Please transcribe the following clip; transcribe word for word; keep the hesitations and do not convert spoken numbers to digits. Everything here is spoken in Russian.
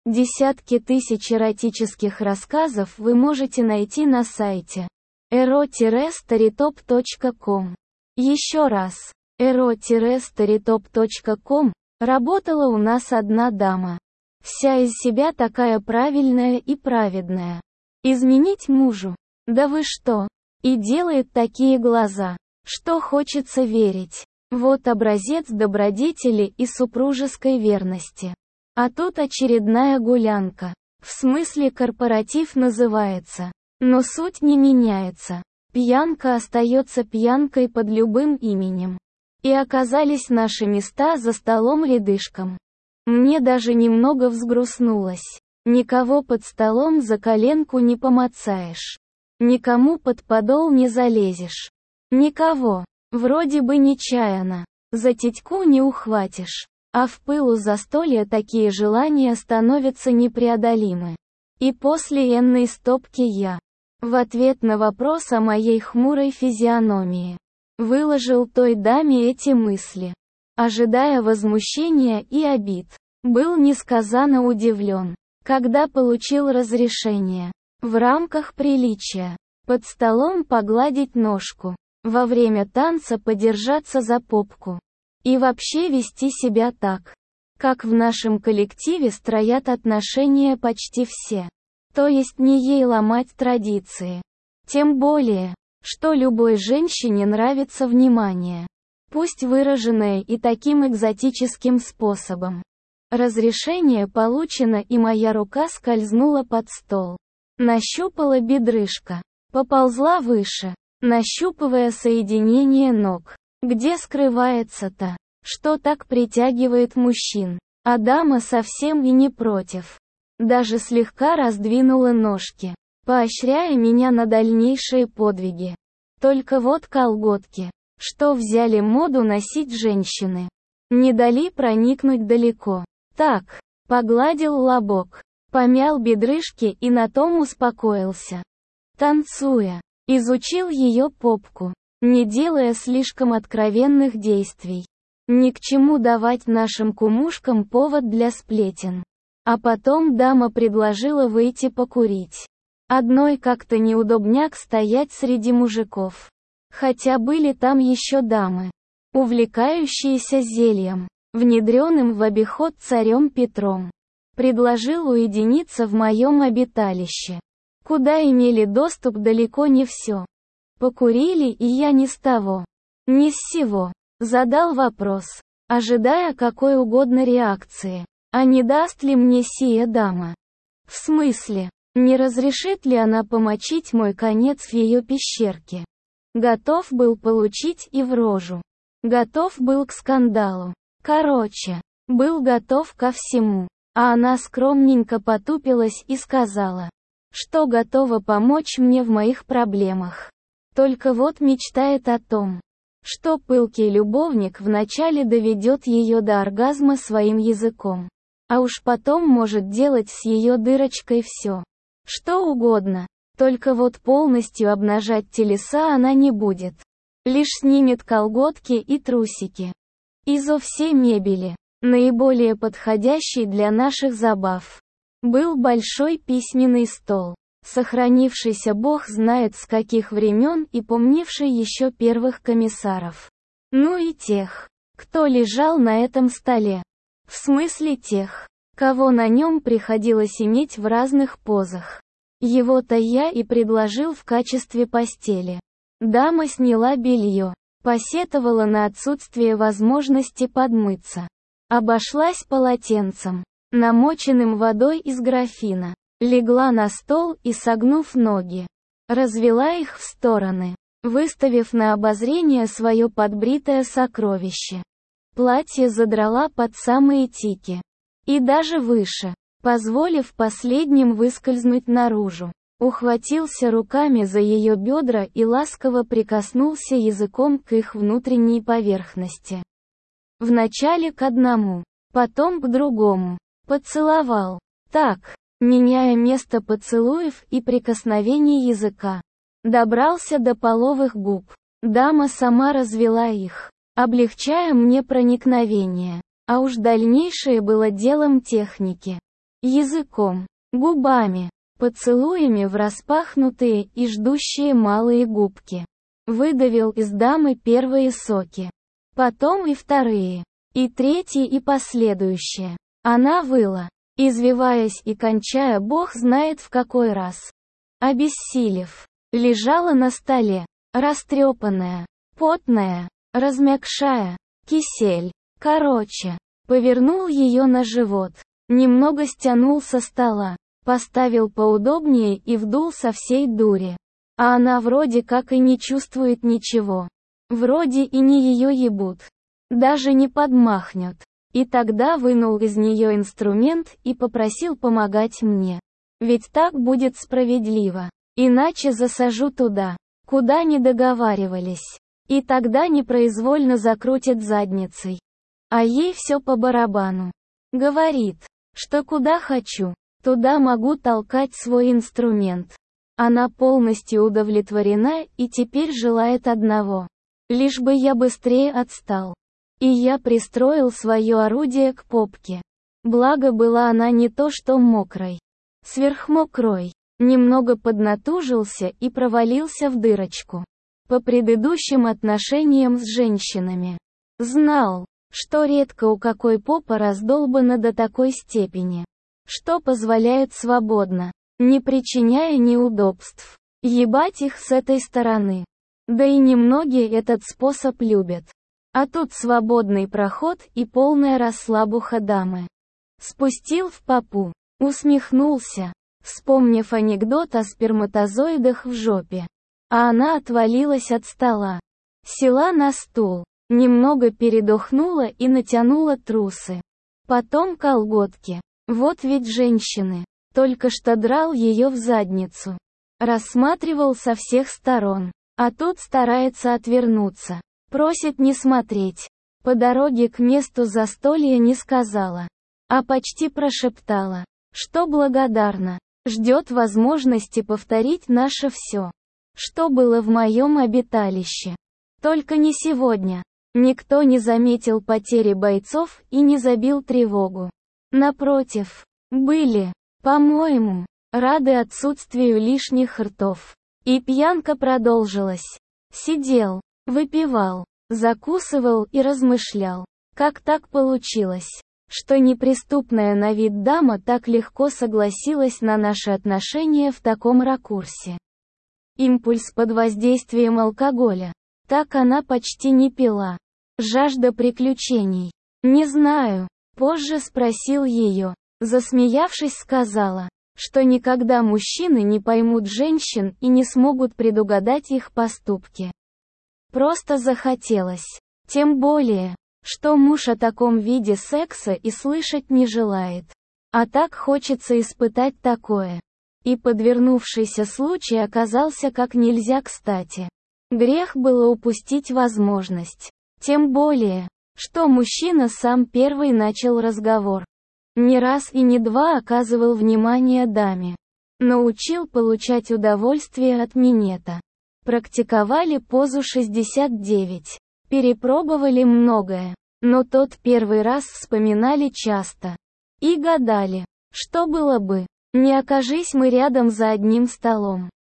Десятки тысяч эротических рассказов вы можете найти на сайте эро старитоп точка ком. Еще раз, эро старитоп точка ком. Работала у нас одна дама. Вся из себя такая правильная и праведная. Изменить мужу? Да вы что? И делает такие глаза, что хочется верить. Вот образец добродетели и супружеской верности. А тут очередная гулянка. В смысле корпоратив называется. Но суть не меняется. Пьянка остается пьянкой под любым именем. И оказались наши места за столом рядышком. Мне даже немного взгрустнулось. Никого под столом за коленку не помацаешь. Никому под подол не залезешь. Никого. Вроде бы нечаянно. За титьку не ухватишь. А в пылу застолья такие желания становятся непреодолимы. И после энной стопки я, в ответ на вопрос о моей хмурой физиономии, выложил той даме эти мысли. Ожидая возмущения и обид, был несказанно удивлен, когда получил разрешение, в рамках приличия, под столом погладить ножку, во время танца подержаться за попку. И вообще вести себя так, как в нашем коллективе строят отношения почти все. То есть не ей ломать традиции. Тем более, что любой женщине нравится внимание. Пусть выраженное и таким экзотическим способом. Разрешение получено, и моя рука скользнула под стол. Нащупала бедрышко. Поползла выше, нащупывая соединение ног. Где скрывается-то, что так притягивает мужчин? А дама совсем и не против. Даже слегка раздвинула ножки, поощряя меня на дальнейшие подвиги. Только вот колготки, что взяли моду носить женщины, не дали проникнуть далеко. Так, погладил лобок, помял бедрышки и на том успокоился. Танцуя, изучил ее попку, не делая слишком откровенных действий. Ни к чему давать нашим кумушкам повод для сплетен. А потом дама предложила выйти покурить. Одной как-то неудобняк стоять среди мужиков. Хотя были там еще дамы, увлекающиеся зельем, внедренным в обиход царем Петром. Предложил уединиться в моем обиталище, куда имели доступ далеко не все. Покурили, и я ни с того, ни с сего, задал вопрос, ожидая какой угодно реакции. А не даст ли мне сия дама? В смысле, не разрешит ли она помочить мой конец в ее пещерке? Готов был получить и в рожу. Готов был к скандалу. Короче, был готов ко всему. А она скромненько потупилась и сказала, что готова помочь мне в моих проблемах. Только вот мечтает о том, что пылкий любовник вначале доведет ее до оргазма своим языком. А уж потом может делать с ее дырочкой все, что угодно. Только вот полностью обнажать телеса она не будет. Лишь снимет колготки и трусики. Изо всей мебели, наиболее подходящий для наших забав, был большой письменный стол, сохранившийся бог знает с каких времен и помнивший еще первых комиссаров. Ну и тех, кто лежал на этом столе. В смысле тех, кого на нем приходилось иметь в разных позах. Его-то я и предложил в качестве постели. Дама сняла белье, посетовала на отсутствие возможности подмыться. Обошлась полотенцем, намоченным водой из графина. Легла на стол и, согнув ноги, развела их в стороны, выставив на обозрение свое подбритое сокровище. Платье задрала под самые тики. И даже выше, позволив последним выскользнуть наружу. Ухватился руками за ее бедра и ласково прикоснулся языком к их внутренней поверхности. Вначале к одному, потом к другому. Поцеловал. Так, меняя место поцелуев и прикосновений языка. Добрался до половых губ. Дама сама развела их, облегчая мне проникновение. А уж дальнейшее было делом техники. языком, губами, поцелуями в распахнутые и ждущие малые губки. Выдавил из дамы первые соки. Потом и вторые. И третьи и последующие. Она выла, извиваясь и кончая бог знает в какой раз. Обессилев, лежала на столе, растрепанная, потная, размягшая, кисель. Короче, повернул ее на живот, немного стянул со стола, поставил поудобнее и вдул со всей дури. А она вроде как и не чувствует ничего. Вроде и не ее ебут. Даже не подмахнет. И тогда вынул из нее инструмент и попросил помогать мне. Ведь так будет справедливо. Иначе засажу туда, куда не договаривались. И тогда непроизвольно закрутит задницей. А ей все по барабану. Говорит, что куда хочу, туда могу толкать свой инструмент. Она полностью удовлетворена и теперь желает одного. Лишь бы я быстрее отстал. И я пристроил свое орудие к попке. Благо была она не то что мокрой. Сверхмокрой. Немного поднатужился и провалился в дырочку. По предыдущим отношениям с женщинами. Знал, что редко у какой попа раздолбана до такой степени, что позволяет свободно, не причиняя неудобств, ебать их с этой стороны. Да и немногие этот способ любят. А тут свободный проход и полная расслабуха дамы. Спустил в попу, усмехнулся, вспомнив анекдот о сперматозоидах в жопе. А она отвалилась от стола, села на стул, немного передохнула и натянула трусы. Потом колготки. Вот ведь женщины. Только что драл ее в задницу. Рассматривал со всех сторон. А тут старается отвернуться. Просит не смотреть. По дороге к месту застолья не сказала. А почти прошептала, что благодарна. Ждет возможности повторить наше все. Что было в моем обиталище. Только не сегодня. Никто не заметил потери бойцов и не забил тревогу. Напротив, были, по-моему, рады отсутствию лишних ртов. И пьянка продолжилась. Сидел, выпивал, закусывал и размышлял, как так получилось, что неприступная на вид дама так легко согласилась на наши отношения в таком ракурсе. Импульс под воздействием алкоголя. Так она почти не пила. Жажда приключений. Не знаю. Позже спросил ее. Засмеявшись, сказала, что никогда мужчины не поймут женщин и не смогут предугадать их поступки. Просто захотелось. Тем более, что муж о таком виде секса и слышать не желает. А так хочется испытать такое. И подвернувшийся случай оказался как нельзя кстати. Грех было упустить возможность. Тем более, что мужчина сам первый начал разговор. Не раз и не два оказывал внимание даме. Научил получать удовольствие от минета. Практиковали позу шестьдесят девять. Перепробовали многое. Но тот первый раз вспоминали часто. И гадали, что было бы, не окажись мы рядом за одним столом.